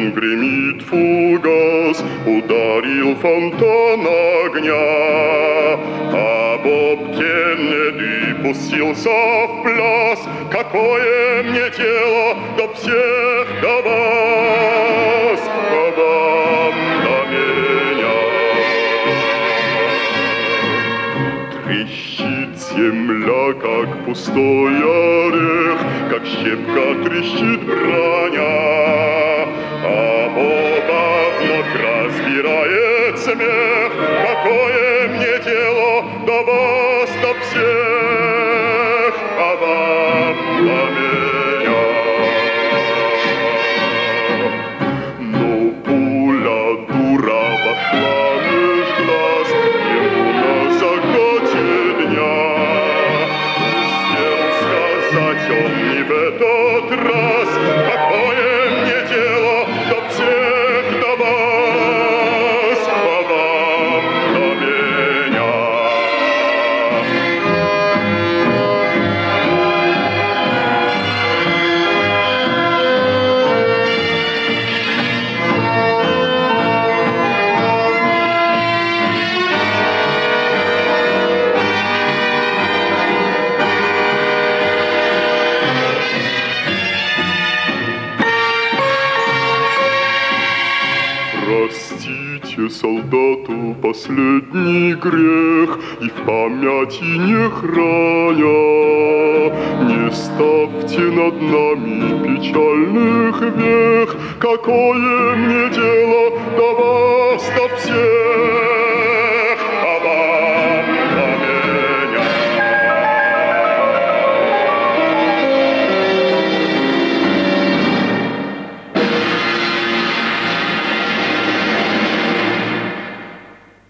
гремит фугас, ударил фонтан огня, а Боб Кеннеди пустился в пляс. Какое мне дело до всех, до вас, а вам до меня? Трещит земля, как пустой орех, как щепка трещит броня, а Боба вновь разбирает смех. Какое мне дело до вас, до всех, а вам до меня? Но пуля дура вошла меж глаз ему на закате дня. Успел сказать он не в этот раз: какое мне дело до всех, до вас, а вам до меня? Простите солдату последний грех и в памяти не храня. Не ставьте над нами печальных вех. Какое мне дело